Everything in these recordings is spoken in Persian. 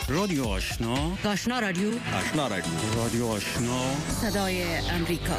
رادیو آشنا، آشنا رادیو، آشنا رادیو، رادیو آشنا، صدای امریکا.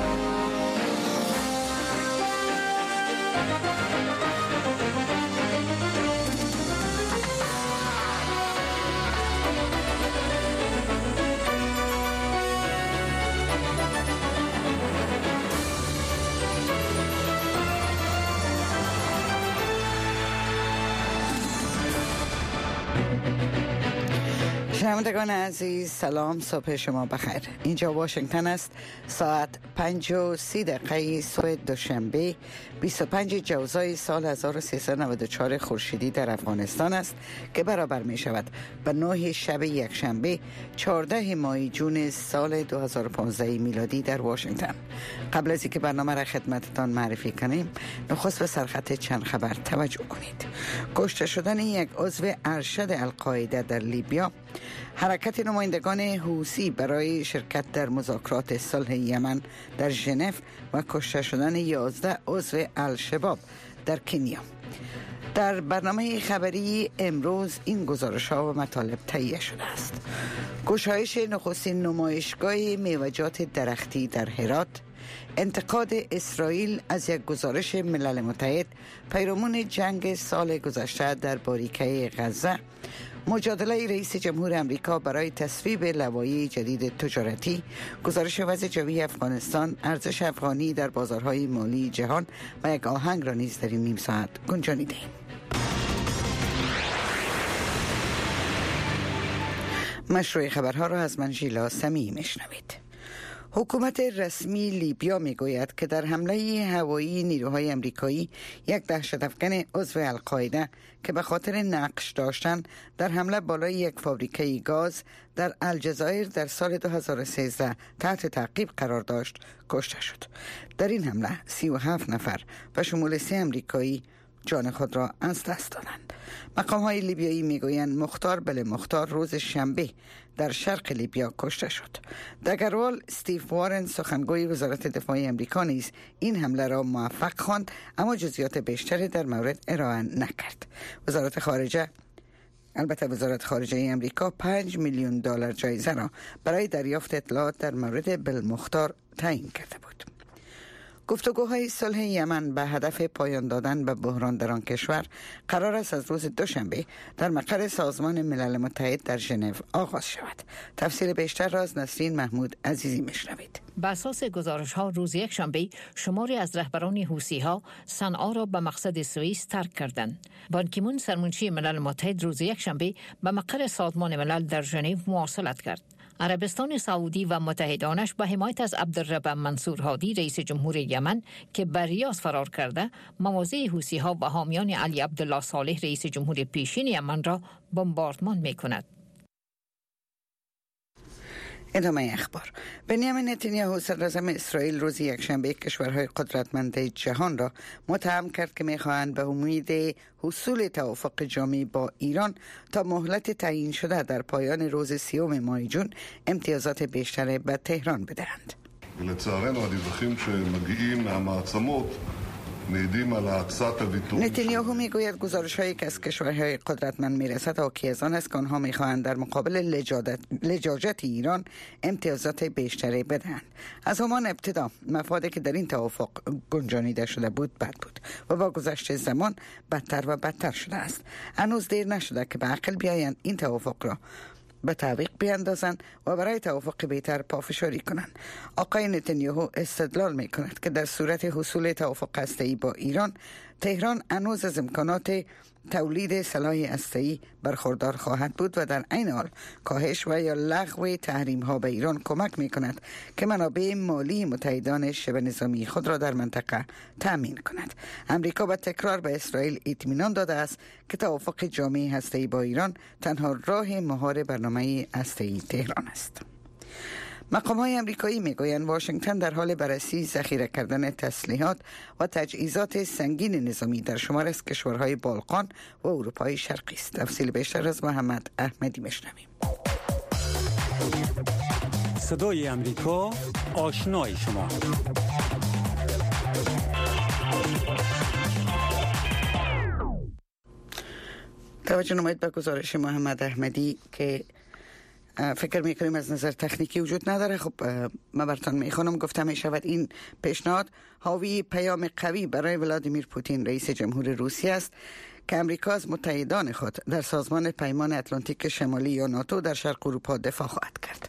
شنوندگان عزیز، سلام، صبح شما بخیر. اینجا واشنگتن است. ساعت 5:30 صبح دوشنبه 25 جوزای سال 1394 خورشیدی در افغانستان است که برابر می شود به 9 شب یکشنبه 14 ماه جون سال 2015 میلادی در واشنگتن. قبل از اینکه برنامه را خدمتتان معرفی کنیم، نخست به سرخط چند خبر توجه کنید. کشته شدن یک عضو ارشد القاعده در لیبیا، حرکت نمایندگان حوثی برای شرکت در مذاکرات صلح یمن در ژنو و کشته شدن 11 عضو الشباب در کنیا. در برنامه خبری امروز این گزارش‌ها و مطالب تهیه شده است. گشایش نخستین نمایشگاه میوه‌جات درختی در هرات، انتقاد اسرائیل از یک گزارش ملل متحد پیرامون جنگ سال گذشته در باریکه غزه، مجادله رئیس جمهور امریکا برای تصویب لوایح جدید تجارتی، گزارش وضع جوی افغانستان، ارزش افغانی در بازارهای مالی جهان و یک آهنگ را نیز در این نیم ساعت گنجانیده ایم. مشروع خبرها را از من ژیلا سمیعی میشنوید. حکومت رسمی لیبیا میگوید که در حمله هوایی نیروهای امریکایی یک دهشت‌افکن عضو القاعده که به خاطر نقش داشتن در حمله بالای یک فابریکه گاز در الجزایر در سال 2013 تحت تعقیب قرار داشت کشته شد. در این حمله 37 نفر و شمول 3 امریکایی جان خود را از دست دادند. مقام‌های لیبیایی میگویند مختار بل مختار روز شنبه در شرق لیبیا کشته شد. دگروال استیو وارن سخنگوی وزارت دفاع امریکا نیز این حمله را موفق خواند، اما جزئیات بیشتری در مورد ارائه نکرد. وزارت خارجه امریکا 5 میلیون دلار جایزه را برای دریافت اطلاعات در مورد بل مختار تعیین کرده بود. گفتگوهای صلح یمن به هدف پایان دادن به بحران در آن کشور قرار است از روز دوشنبه در مقر سازمان ملل متحد در ژنو آغاز شود. تفصیل بیشتر را از نسرین محمود عزیزی میشنوید. بر اساس گزارش‌ها روز یکشنبه شماری از رهبران حوثی‌ها صنعا را به مقصد سوئیس ترک کردند. بان کی مون سرمنشی ملل متحد روز یکشنبه به مقر سازمان ملل در ژنو مواصلت کرد. عربستان سعودی و متحدانش با حمایت از عبدالرب منصور هادی رئیس جمهور یمن که بر ریاض فرار کرده، مواضع حوثی‌ها و حامیان علی عبدالله صالح رئیس جمهور پیشین یمن را بمباردمان می‌کند. ادامه اخبار. بنیامین نتانیاهو صدراعظم اسرائیل روز یکشنبه کشورهای قدرتمند جهان را متهم کرد که می‌خواهند به امید حصول توافق جامع با ایران تا مهلت تعیین شده در پایان روز 30 ماه جون امتیازات بیشتر به تهران بدهند. ולצערנו הדיווחים שמגיעים מהמעצמות מעידים על האצת הוויתור. نتانیاهو میگوید گزارش‌هایی که از کشورهای قدرتمند میرسد حاکی از آن است که آنها میخواهند در مقابل لجاجت ایران امتیازات بیشتری بدهند. از همان ابتدا مفادی که در این توافق گنجانیده شده بود بد بود و با گذشت زمان بدتر و بدتر شده است. هنوز دیر نشده که به عقل بیایند این توافق را به تعویق بیاندازند و برای توافق بهتر پافشاری کنند. آقای نتانیاهو استدلال می کند که در صورت حصول توافق هسته‌ای با ایران، تهران هنوز از امکانات تولید سلاح هسته‌ای برخوردار خواهد بود و در عین حال کاهش و یا لغو تحریم ها به ایران کمک می کند که منابع مالی متحدان شبه نظامی خود را در منطقه تأمین کند. امریکا به تکرار به اسرائیل اطمینان داده است که توافق جامع هسته‌ای با ایران تنها راه مهار برنامه هسته‌ای تهران است. مقام‌های آمریکایی میگویند واشنگتن در حال بررسی ذخیره کردن تسلیحات و تجهیزات سنگین نظامی در شمار از کشورهای بالقان و اروپای شرقی است. تفصیل بیشتر از محمد احمدی میشنویم. صدای امریکا، آشنای شما. توجه نمایید به گزارش محمد احمدی که فکر میکنیم از نظر تکنیکی وجود نداره. خب من براتون میخوانم. گفته میشود این پیشنهاد حاوی پیام قوی برای ولادیمیر پوتین رئیس جمهور روسیه است که امریکا از متحدان خود در سازمان پیمان اتلانتیک شمالی یا ناتو در شرق اروپا دفاع خواهد کرد.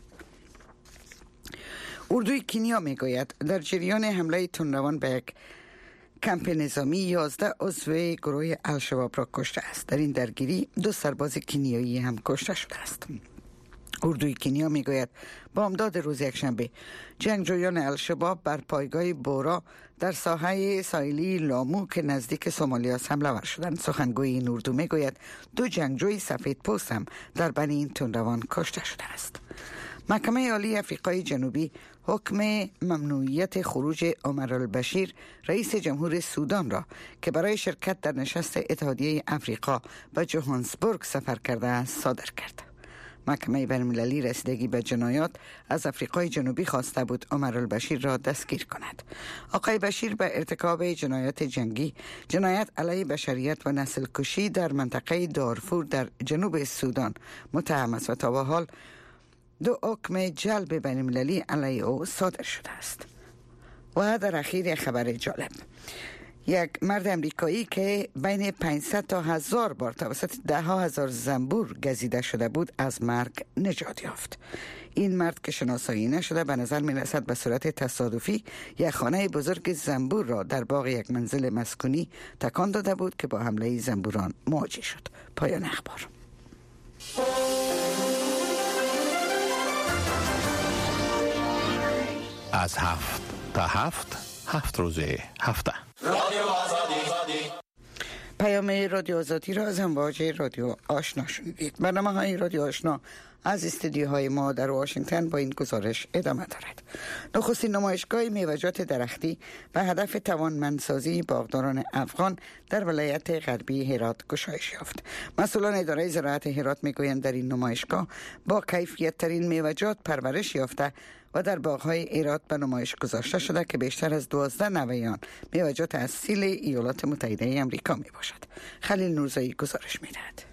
اردوی کنیا میگوید در جریان حمله تندروان به یک کمپ نظامی 11 عضو گروه الشباب را کشته است. در این درگیری 2 سرباز کنیایی هم کشته شده است. اردوی کنیا میگوید بامداد روز یکشنبه جنگجویان الشباب بر پایگاه بورا در ساحه ساحلی لامو که نزدیک سومالیا حمله ور شدند. سخنگوی این اردو میگوید 2 جنگجوی سفید پوست هم در بین این تندروان کشته شده است. محکمه عالی آفریقای جنوبی حکم ممنوعیت خروج عمر البشیر رئیس جمهور سودان را که برای شرکت در نشست اتحادیه آفریقا به جوهانسبورگ سفر کرده است صادر کرد. محکمه بین‌المللی رسیدگی به جنایات از آفریقای جنوبی خواسته بود عمر البشیر را دستگیر کند. آقای بشیر به ارتکاب جنایات جنگی، جنایت علیه بشریت و نسل کشی در منطقه دارفور در جنوب سودان متهم است و تا به حال 2 حکم جلب بین‌المللی علیه او صادر شده است. و در اخیر خبر جالب، یک مرد امریکایی که بین 500 تا 1000 بار توسط 10,000 زنبور گزیده شده بود از مرگ نجات یافت. این مرد که شناسایی نشده به نظر می رسد به صورت تصادفی یک خانه بزرگ زنبور را در باغ یک منزل مسکونی تکان داده بود که با حمله زنبوران مواجه شد. پایان اخبار. از 7 تا 7 روز هفته پیام رادیو آزادی را از امواج رادیو آشنا شنیدید. برنامه‌های رادیو آشنا از استودیوهای ما در واشنگتن با این گزارش ادامه دارد. نخستین نمایشگاه میوه‌جات درختی به هدف توانمندسازی باغداران افغان در ولایت غربی هرات گشایش یافت. مسئولان اداره زراعت هرات میگویند در این نمایشگاه با کیفیت ترین میوه‌جات پرورش یافته و در باغ‌های هرات به نمایش گذاشته شده که بیشتر از 12 نوع آن میوه‌جات اصیل ایالات متحده آمریکا میباشد. خلیل نورزایی گزارش میدهد.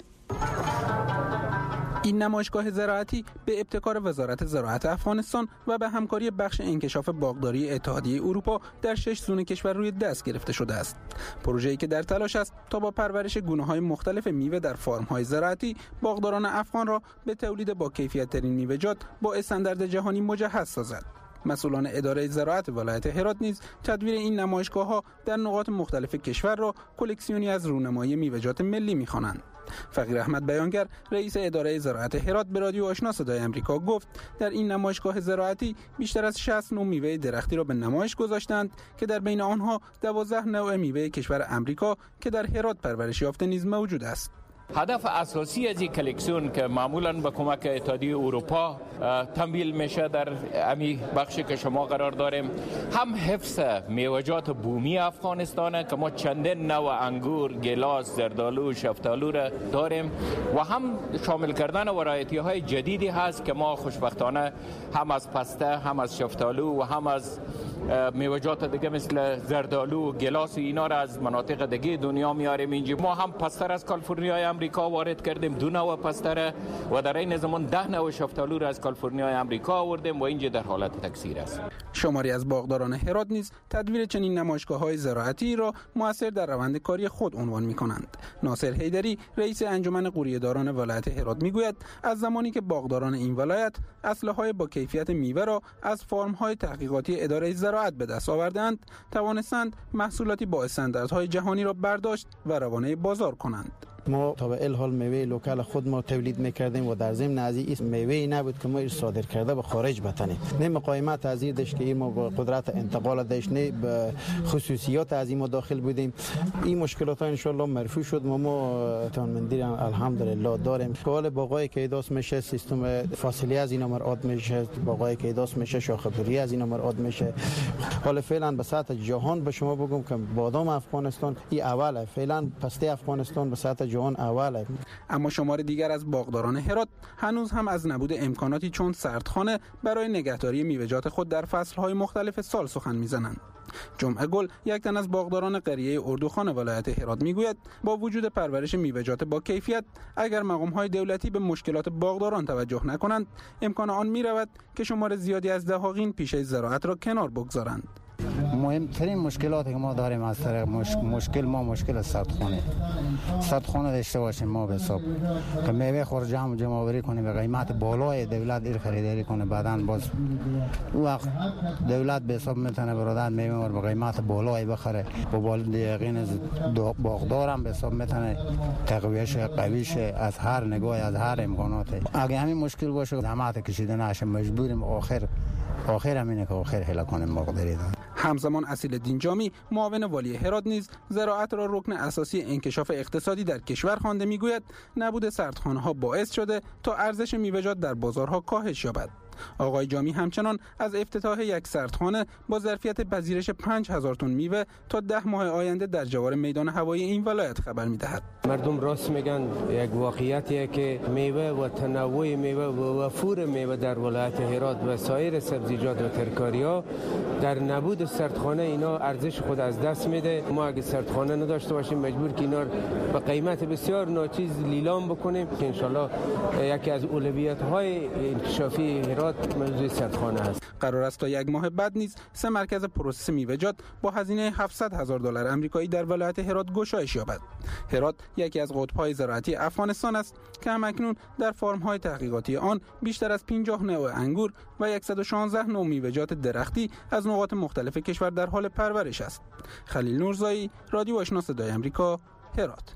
این نمایشگاه زراعتی به ابتکار وزارت زراعت افغانستان و به همکاری بخش انکشاف باغداری اتحادیه اروپا در 6 زون کشور روی دست گرفته شده است. پروژه‌ای که در تلاش است تا با پرورش گونه‌های مختلف میوه در فارم‌های زراعتی باغداران افغان را به تولید با کیفیت‌ترین میوه‌جات با استاندارد جهانی مجهز سازد. مسئولان اداره زراعت ولایت هرات نیز تدویر این نمایشگاه‌ها در نقاط مختلف کشور را کلکسیونی از رونمایی میوه‌جات ملی می‌خوانند. فقیر احمد بیانگر رئیس اداره زراعت هرات به رادیو آشنا صدای آمریکا گفت در این نمایشگاه زراعتی بیشتر از 60 نوع میوه درختی را به نمایش گذاشتند که در بین آنها 12 نوع میوه کشور آمریکا که در هرات پرورش یافته نیز موجود است. هدف اساسی از این کلکسیون که معمولاً به کمک اتحادیه اروپا تمویل میشه در امی بخشی که شما قرار داریم، هم حفظ میوه‌جات بومی افغانستانه که ما چندین نوع انگور، گلاس، زردالو، شفتالو را داریم و هم شامل کردن ورایتی‌های جدیدی هست که ما خوشبختانه هم از پسته، هم از شفتالو و هم از میوه‌جات دیگه مثل زردالو، گلاس و اینا را از مناطق دیگه دنیا میاریم اینجا. ما هم پستر از کالیفرنیای امریکا وارد کردیم، 2 نوع پستر و در این زمان 10 نوع شفتالو را از کالیفرنیای امریکا آوردیم و اینجا در حالت تکثیر است. شماری از باغداران هرات نیز تدویر چنین نمایشگاه‌های زراعتی را مؤثر در روند کاری خود عنوان می‌کنند. ناصر حیدری رئیس انجمن قوریه‌داران ولایت هرات میگوید از زمانی که باغداران این ولایت اسلحه‌های با کیفیت میوه را از فرم‌های تحقیقاتی اداره زراعت به دست آوردند، توانستند محصولاتی با استانداردهای جهانی را برداشت و روانه بازار کنند. ما تا به الحال میوه لوکال خود ما تولید میکردیم و در ضمن از این میوه نبود که ما صادر کرده به خارج بتنیم. نه مقایمت از این داشت که ما با قدرت انتقال داشت، نه به خصوصیات از این داخل بودیم. این مشکلات ان شاء الله مرفوع شد. ما توانمندی الحمدلله داریم. حال باغای که ایداس میشه، سیستم فاصله از اینا مراد میشه، باغای که ایداس میشه، شاخه بری از اینا مراد میشه. حالا فعلا به سطح جهان به شما بگم که بادام افغانستان این اوله، فعلا پسته افغانستان به سطح جهان اوله. اما شمار دیگر از باغداران هرات هنوز هم از نبود امکاناتی چون سردخانه برای نگهداری میوه‌جات خود در فصل‌های مختلف سال سخن می‌زنند. جمعه گل، یک تن از باغداران قریه اردوخان ولایت هرات میگوید با وجود پرورش میوه‌جات با کیفیت، اگر مقام‌های دولتی به مشکلات باغداران توجه نکنند، امکان آن می‌رود که شمار زیادی از دهاقین پیشه زراعت را کنار بگذارند. مهمترین مشکلاتی که ما داریم از طریق مشکل سردخانه داشته باشیم ما به حساب که میوه خور جمع آوری کنیم به قیمت بالای دولت ایر خریداری کنه، بعداً باز وقت دولت به حساب میتونه برادر میوه رو به قیمت بالای بخره، با یقین باغدارم به حساب میتونه تقویش قویش از هر نگاه از هر امکانات. اگه همین مشکل باشه زحمت کشیده نشه مجبوریم آخر همینه که آخر هلا کنیم باغداری. همزمان اصیل‌الدین جامی معاون والی هرات نیز زراعت را رکن اساسی انکشاف اقتصادی در کشور خوانده میگوید نبود سردخانه‌ها باعث شده تا ارزش میوه‌جات در بازارها کاهش یابد. آقای جامی همچنان از افتتاح یک سردخانه با ظرفیت پذیرش 5000 تن میوه تا 10 ماه آینده در جوار میدان هوایی این ولایت خبر می‌دهد. مردم راست میگن، یک واقعیتیه که میوه و تنوع میوه و وفور میوه در ولایت هرات و سایر سبزیجات و ترکاری‌ها در نبود سردخانه اینا ارزش خود از دست میده. ما اگه سردخانه نداشته باشیم مجبور که اینا به قیمت بسیار ناچیز لیلام بکنیم که انشالله یکی از اولویت‌های انکشافی هرات موضوع سردخانه است. قرار است تا یک ماه بعد نیز 3 مرکز پروسس میوه‌جات با هزینه $700,000 آمریکایی در ولایت هرات گشایش یابد. هرات یکی از قطب‌های زراعتی افغانستان است که همکنون در فرم‌های تحقیقاتی آن بیشتر از 50 نوع انگور و 116 نوع میوه‌جات درختی از نقاط مختلف کشور در حال پرورش است. خلیل نورزایی، رادیو آشنا صدای آمریکا، هرات.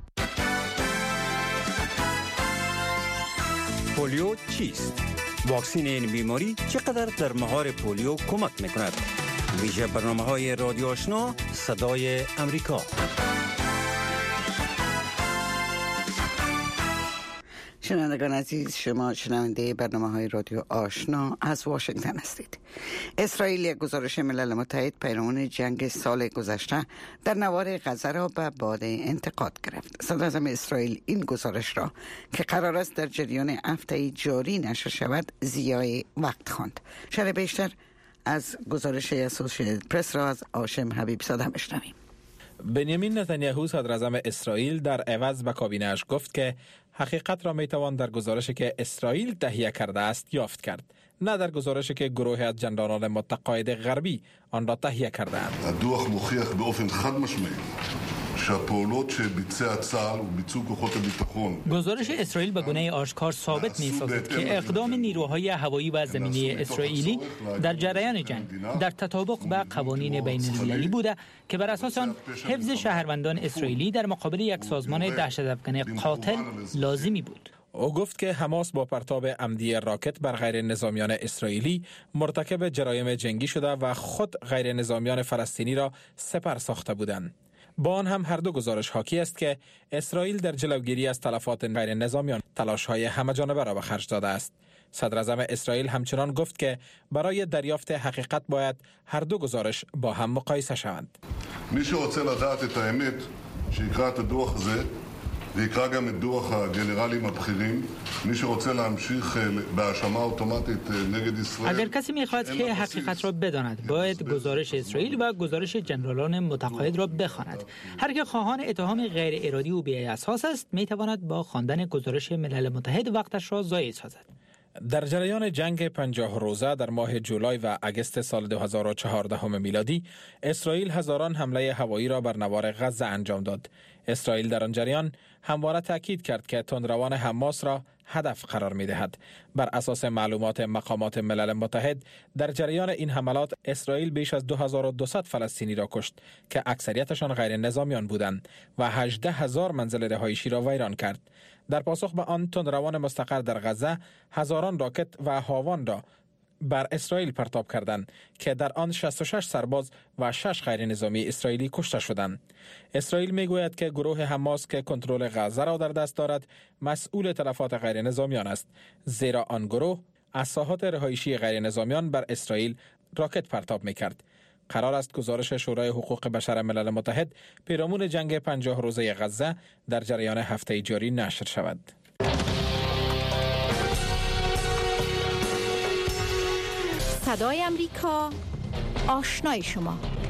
پولیو چیست؟ واکسین این بیماری چقدر در مهار پولیو کمک میکند؟ ویژه برنامه‌های رادیو آشنا صدای آمریکا. شنوندگان عزیز، شما شنونده برنامه‌های رادیو آشنا از واشنگتن هستید. اسرائیل یک گزارش ملل متحد پیرامون جنگ سال گذشته در نوار غزه را به باد انتقاد گرفت. صدراعظم اسرائیل این گزارش را که قرار است در جریان هفته جاری نشر شود ضیاع وقت خواند. شرح بیشتر از گزارش اسوسییتد پرس را از هاشم حبیب زاده بشنویم. بنیامین نتانیاهو صدراعظم اسرائیل در عوض به کابینه‌اش گفت که حقیقت را میتوان در گزارشی که اسرائیل تهیه کرده است یافت کرد، نه در گزارشی که گروهی از جنرالان متقاعد غربی آن را تهیه کرده‌اند. הדוח מוכיח באופן חד משמעי שהפעולות שביצע צה"ל וביצעו כוחות הביטחון. گزارش اسرائیل به گونه آشکار ثابت می‌سازد که اقدام نیروهای هوایی و زمینی اسرائیلی در جریان جنگ در تطابق با قوانین بین‌المللی بوده که بر اساس آن حفظ شهروندان اسرائیلی در مقابل یک سازمان دهشت‌افکن قاتل لازمی بود. او گفت که حماس با پرتاب عمدی راکت بر غیر نظامیان اسرائیلی مرتکب جرایم جنگی شده و خود غیر نظامیان فلسطینی را سپر ساخته بودند. با آن هم هر دو گزارش حاکی است که اسرائیل در جلوگیری از تلفات غیر نظامیان تلاش‌های همه‌جانبه را به خرج داده است. صدراعظم اسرائیل همچنان گفت که برای دریافت حقیقت باید هر دو گزارش با هم מقایסה شوند. מי שרוצה לדעת את האמת שיקרא את הדוח הזה ויקרא גם את דוח הגנרלים הבכירים. מי שרוצה להמשיך בהאשמה אוטומטית נגד ישראל. اگر کسی می‌خواهد که حقیقت را بداند باید گزارش اسرائیل و گزارش جنرالان متقاعد را بخواند. هر که خواهان اتهام غیر ارادی و بی اساس است می‌تواند با خواندن گزارش ملل متحد وقتش را ضایع سازد. در جریان جنگ 50 روزه در ماه جولای و اگست سال 2014 میلادی اسرائیل هزاران حمله هوایی را بر نوار غزه انجام داد. اسرائیل در آن جریان همواره تاکید کرد که تندروان حماس را هدف قرار می دهد. بر اساس معلومات مقامات ملل متحد در جریان این حملات اسرائیل بیش از 2200 فلسطینی را کشت که اکثریتشان غیر نظامیان بودند و 18000 منزل رهایشی را ویران کرد. در پاسخ به آن تندروان مستقر در غزه هزاران راکت و هاوان را بر اسرائیل پرتاب کردند که در آن 66 سرباز و 6 غیر نظامی اسرائیلی کشته شدند. اسرائیل میگوید که گروه حماس که کنترل غزه را در دست دارد مسئول تلفات غیر نظامیان است، زیرا آن گروه از ساحات رهایشی غیر نظامیان بر اسرائیل راکت پرتاب میکرد. قرار است گزارش شورای حقوق بشر ملل متحد پیرامون جنگ 50 روزه غزه در جریان هفته جاری نشر شود. صدای آمریکا، آشنای شما.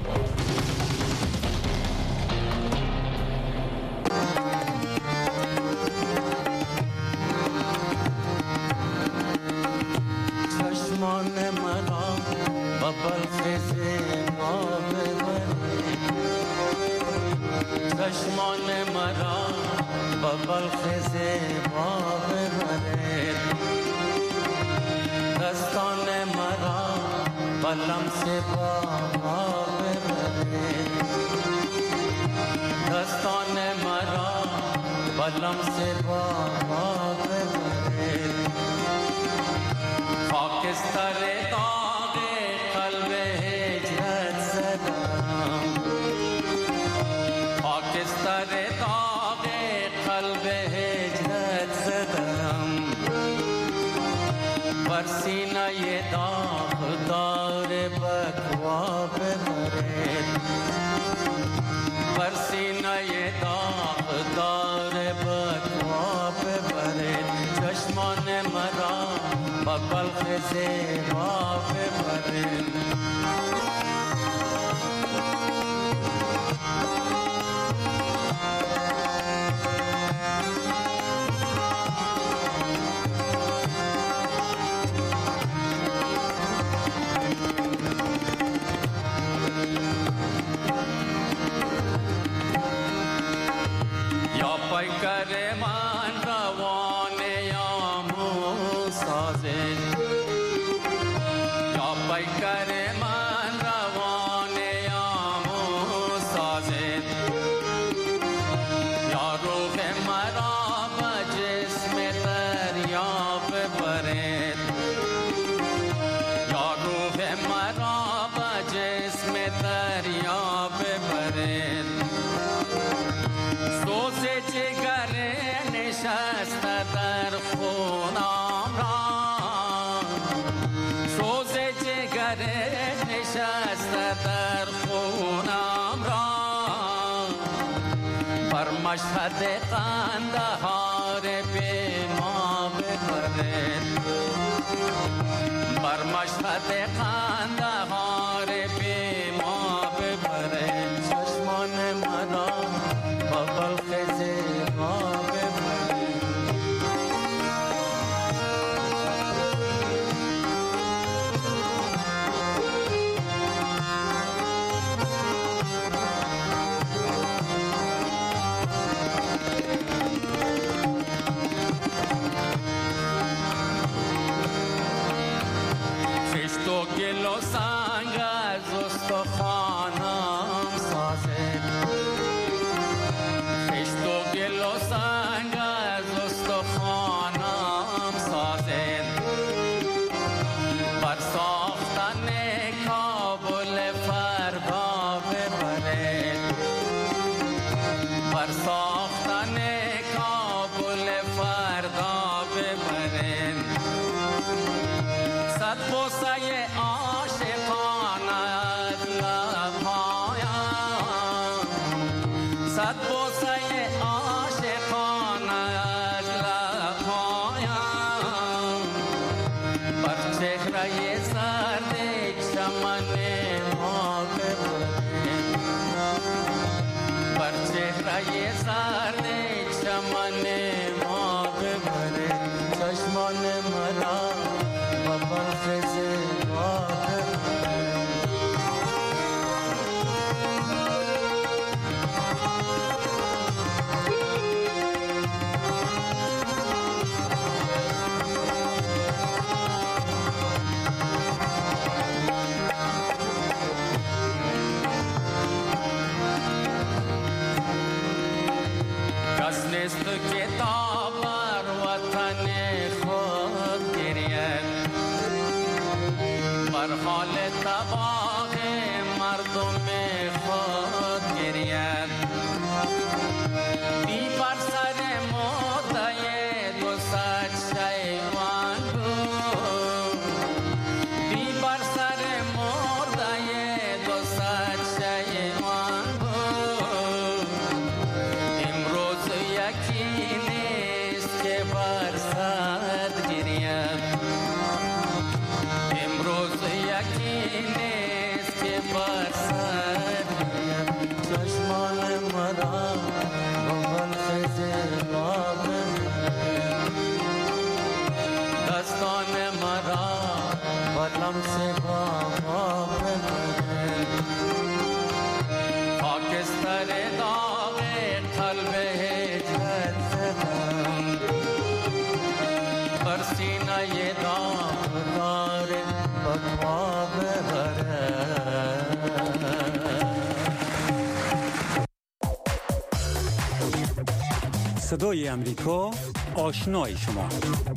مشهد قندهار به ما ببرد بر مشهد قندهار به ما ببرد چشمان مرا با بلخ زیبا ببرد گل و سنگ از استخوانم سازد خشت و گل و سنگ از استخوانم سازد بر ساختن کابل فردا ببرد بر ساختن کابل فردا ببرد صد بوسه صد بوسه عاشقانه از لبهایم بر چهره زرد چمن ما ببرد بر چهره زرد چمن ما ببرد چشمان مرا با بلخ زیبا ببرد نیست که تا بر وطن خود گرید بر حال تباه مردم خود گرید بی بر سر مرده دو صد شیوان بود بی بر سر مرده دو صد شیوان بود امروز یکی نیست که بر صد گرید امروز یکی نیست که بر صد لمس بابا ببره خاکستر داغ قلب هجرت زدم بر سینه داغ داره بطوا ببره. صدای امریکا آشنای شما.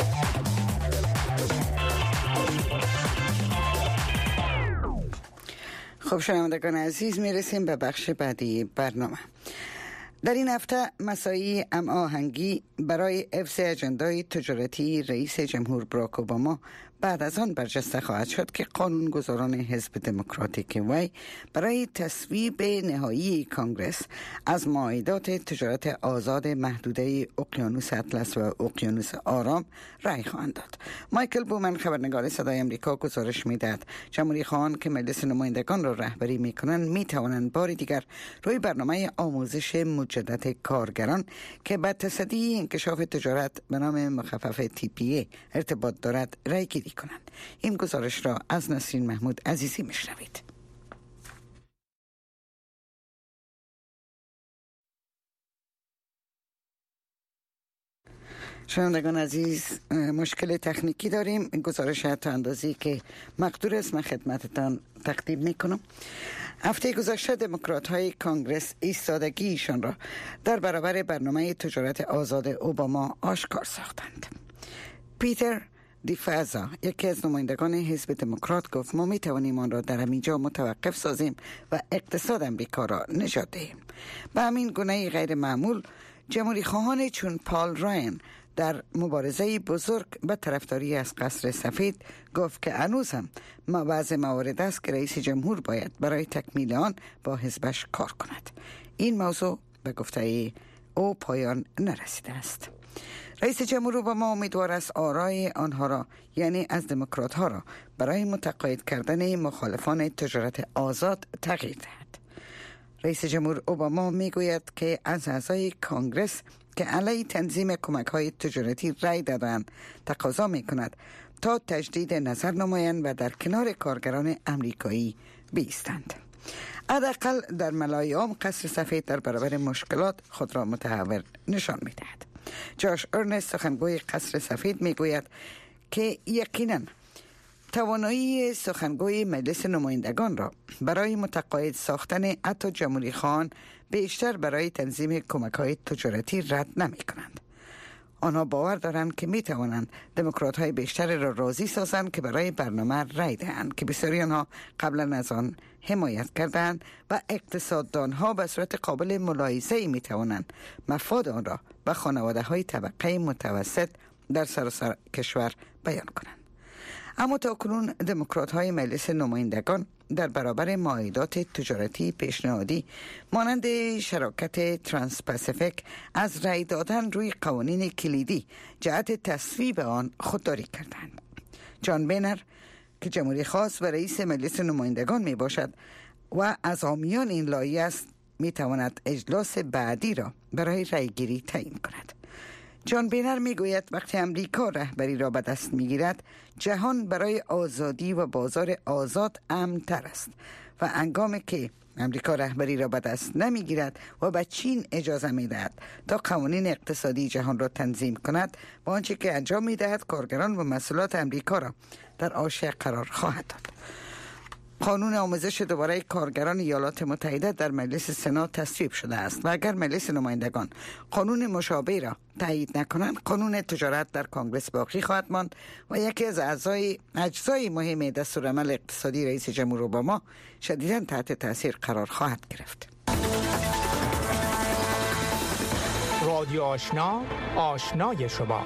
خب شنوندگان عزیز، میرسیم به بخش بعدی برنامه. در این هفته مساعی هماهنگی برای حفظ اجندای تجارتی رئیس جمهور باراک اوباما بعد از آن برجسته خواهد شد که قانونگذاران حزب دموکراتیک وی برای تصویب نهایی کانگرس از معاهدات تجارت آزاد محدوده اقیانوس اطلس و اقیانوس آرام رأی خواهند داد. مایکل بومن خبرنگار صدای امریکا گزارش میدهد جمهوری خواهان که مجلس نمایندگان را رهبری میکنند میتوانند بار دیگر روی برنامه آموزش مجدد کارگران که به تصدی انکشاف تجارت به نام مخفف TPA ارتباط دارد رأی گیری کنند. این گزارش را از نسرین محمود عزیزی میشنوید. شنوندگان عزیز، مشکل تکنیکی داریم. گزارش تا اندازی که مقدور است من خدمتتان تقدیم میکنم. هفته گذشته دموکرات های کانگرس ایستادگیشان را در برابر برنامه تجارت آزاد اوباما آشکار ساختند. پیتر دیفازا، یکی از نمایندگان حزب دموکرات، گفت ما می توانیم آن را در همینجا متوقف سازیم و اقتصاد امریکا را نجات دهیم. به همین گونه غیر معمول جمهوری خواهان چون پال راین در مبارزه بزرگ به طرفداری از قصر سفید گفت که هنوز هم بعض موارد است که رئیس جمهور باید برای تکمیل آن با حزبش کار کند. این موضوع به گفته او پایان نرسیده است. رئیس جمهور اوباما امیدوار است آرای آنها را، یعنی از دموکرات ها را، برای متقاعد کردن مخالفان تجارت آزاد تغییر دهد. رئیس جمهور اوباما میگوید که از اعضای کانگرس که علیه تنظیم کمک های تجارتی رای دادند تقاضا می کند تا تجدید نظر نمایند و در کنار کارگران امریکایی بایستند. حداقل در ملایام قصر سفید در برابر مشکلات خود را متحور نشان می دهد. جاش ارنست، سخنگوی قصر سفید، می گوید که یقیناً توانایی سخنگوی مجلس نمایندگان را برای متقاعد ساختن حتی جمهوری خواهان بیشتر برای تنظیم کمک های تجارتی رد نمی کنند. آنها باور دارند که می توانند دموکرات های بیشتر را راضی سازند که برای برنامه رای دهند که بسیاری آنها قبلا از آن حمایت کردند و اقتصاددان ها به صورت قابل ملاحظه‌ای می توانند مفاد آن را به خانواده های طبقه متوسط در سراسر کشور بیان کنند. اما تاکنون دموکرات های مجلس نمایندگان در برابر معاهدات تجارتی پیشنهادی مانند شراکت ترانس پاسیفیک از رأی دادن روی قوانین کلیدی جهت تصویب آن خودداری کردند. جان بینر که جمهوری خواست و رئیس مجلس نمایندگان می باشد و از حامیان این لایحه است، می تواند اجلاس بعدی را برای رأی گیری تعیین کند. جان بینر می گوید وقتی امریکا رهبری را به دست می گیرد جهان برای آزادی و بازار آزاد امن تر است و هنگامی که امریکا رهبری را به دست نمی گیرد و به چین اجازه می دهد تا قوانین اقتصادی جهان را تنظیم کند، با آنچه که انجام می دهد کارگران و محصولات امریکا را در عاشق قرار خواهد داد. قانون آموزش دوباره کارگران ایالات متحده در مجلس سنا تصویب شده است و اگر مجلس نمایندگان قانون مشابه را تایید نکنند، قانون تجارت در کانگرس باقی خواهد ماند و یکی از اجزای مهم دستورالعمل اقتصادی رئیس جمهور اوباما شدیداً تحت تاثیر قرار خواهد گرفت. رادیو آشنا، آشنای شما.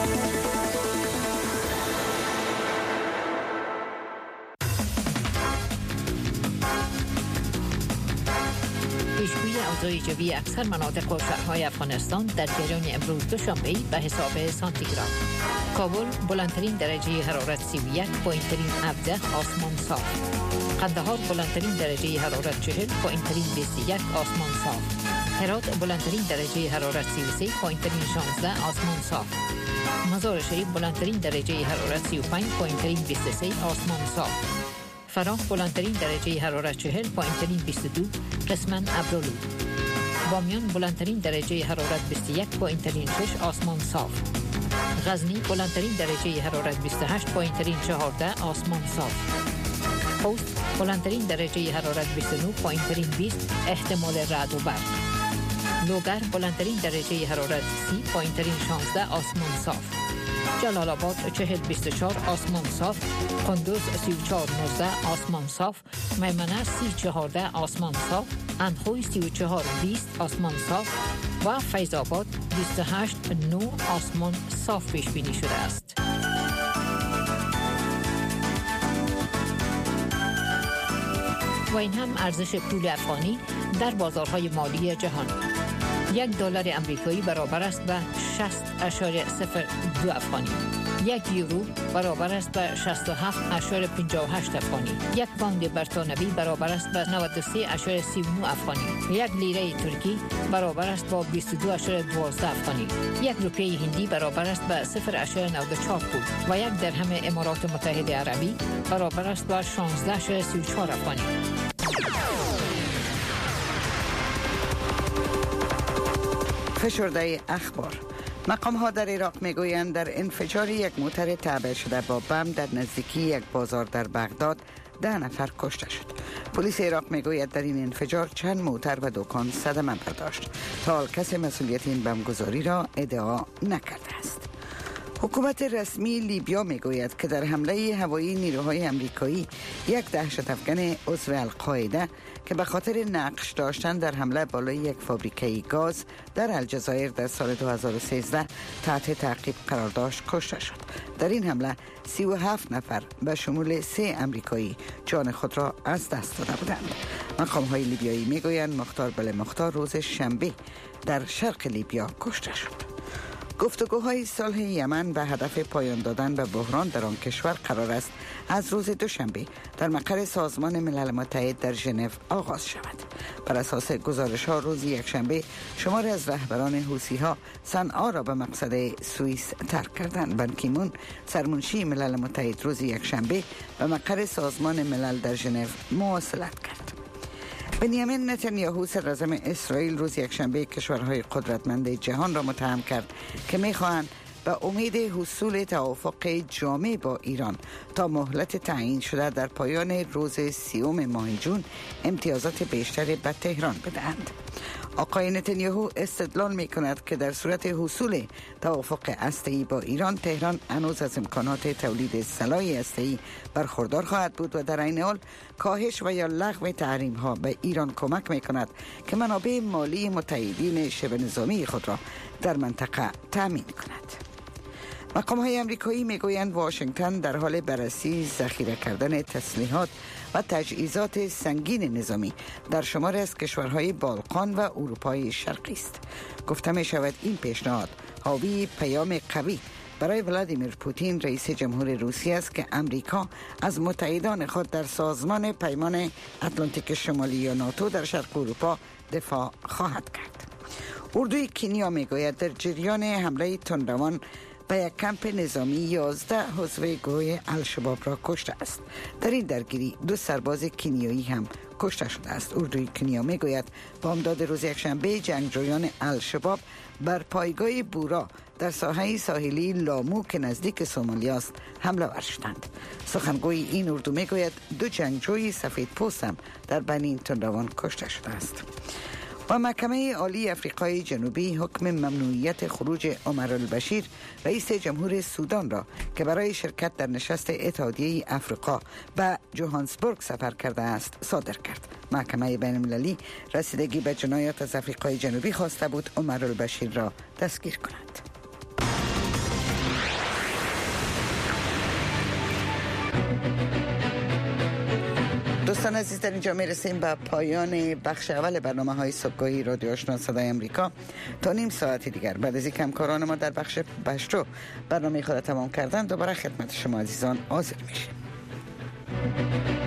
پیشگویی اوضاع جوی اکثر مناطق و شهرهای افغانستان در جریان امروز دوشنبه به حساب سانتیگراد. کابل بلندترین درجه حرارت 31، پایینترین 17 آسمان صاف. قندهار بلندترین درجه حرارت 40، پایینترین 21 آسمان صاف. هرات بلندترین درجه حرارت 33، پایینترین 16 آسمان صاف. مزار شریف بلندترین درجه حرارت 35، پایینترین 23 آسمان صاف. فراه بلندترین درجه حرارت 40، پایینترین 22 قسماً ابرآلود. بامیان بلندترین درجه حرارت 21، پایینترین 6 آسمان صاف. غزنی بلندترین درجه حرارت 28، پایینترین 14 آسمان صاف. خوست بلندترین درجه حرارت 29، پایینترین 20 احتمال رعد و برق. لوگر بلندترین درجه حرارت 30، پایینترین 16 آسمان صاف. جلال آباد 40-24 آسمان صاف. کندوز 34-19 آسمان صاف. میمنه 30-14 آسمان صاف. اندخوی 34-20 آسمان صاف و فیض آباد 28-9 آسمان صاف پیش بینی شده است. و این هم ارزش پول افغانی در بازارهای مالی جهان. $1 امریکایی برابر است به 60.02 افغانی. 1 یورو برابر است به 67.58 افغانی. 1 پوند بریتانوی برابر است به 93.39 افغانی. 1 لیره ترکی برابر است با 22.12 افغانی. 1 روپیه هندی برابر است به 0.94 پول و 1 درهم امارات متحده عربی برابر است به 16.34 افغانی. فشرده اخبار. مقام ها در عراق میگویند در انفجار یک موتر تعبیه شده با بم در نزدیکی یک بازار در بغداد 10 نفر کشته شد. پلیس عراق میگوید در این انفجار چند موتر و دکان صدمه برداشت. تا حال کسی مسئولیت این بمبگذاری را ادعا نکرده است. حکومت رسمی لیبیا میگوید که در حمله هوایی نیروهای امریکایی یک دهشت افغان عضو القاعده که به خاطر نقش داشتن در حمله بالای یک فابریکه گاز در الجزایر در سال 2013 تحت تعقیب قرار داشت کشته شد. در این حمله 37 نفر به شمول 3 امریکایی جان خود را از دست داده بودند. مقام های لیبیایی میگویند مختار بلمختار روز شنبه در شرق لیبیا کشته شد. گفتگوهای صلح یمن به هدف پایان دادن به بحران در آن کشور قرار است از روز دوشنبه در مقر سازمان ملل متحد در ژنو آغاز شود. بر اساس گزارش‌ها روز یکشنبه شماری از رهبران حوثی‌ها صنعا را به مقصد سوئیس ترک کردند. بان کی مون سرمنشی ملل متحد روز یکشنبه به مقر سازمان ملل در ژنو مواصلت کرد. بنیامین نتانیاهو صدراعظم اسرائیل روز یکشنبه کشورهای قدرتمند جهان را متهم کرد که می‌خواهند به امید حصول توافق جامع با ایران تا مهلت تعیین شده در پایان روز 30 ماه جون امتیازات بیشتری به تهران بدهند. آقای نتانیاهو استدلال می کند که در صورت حصول توافق هسته‌ای با ایران تهران هنوز از امکانات تولید سلاح هسته‌ای برخوردار خواهد بود و در این حال کاهش و یا لغو تحریم ها به ایران کمک می کند که منابع مالی متحدین شبه نظامی خود را در منطقه تامین کند. مقام های امریکایی می گویند واشنگتن در حال بررسی ذخیره کردن تسلیحات و تجهیزات سنگین نظامی در شمار از کشورهای بالقان و اروپای شرقی است. گفته می شود این پیشنهاد حاوی پیام قوی برای ولادیمیر پوتین رئیس جمهور روسیه است که امریکا از متحدان خود در سازمان پیمان اتلانتیک شمالی یا ناتو در شرق اروپا دفاع خواهد کرد. اردوی کنیا می گوید در جریان حمله تندروان به یک کمپ نظامی 11 عضو گروه الشباب را کشته است. در این درگیری 2 سرباز کنیایی هم کشته شده است. اردوی کنیا میگوید بامداد روز یکشنبه جنگجویان الشباب بر پایگاه بورا در ساحه ساحلی لامو که نزدیک سومالیا است حمله ور شدند. سخنگوی این اردو میگوید 2 جنگجوی سفید پوست هم در بین این تندروان کشته شده است. و محکمه عالی افریقای جنوبی حکم ممنوعیت خروج عمر البشیر رئیس جمهور سودان را که برای شرکت در نشست اتحادیه افریقا به جوهانسبورگ سفر کرده است صادر کرد. محکمه بین المللی رسیدگی به جنایات از افریقای جنوبی خواسته بود عمر البشیر را دستگیر کند. دوستان عزیز، در اینجا میرسیم به پایان بخش اول برنامه‌های صبحگاهی رادیو آشنا صدای آمریکا. تا نیم ساعت دیگر بعد از اینکه همکاران ما در بخش پشتو برنامه خود تمام کردن دوباره خدمت شما عزیزان حاضر میشیم.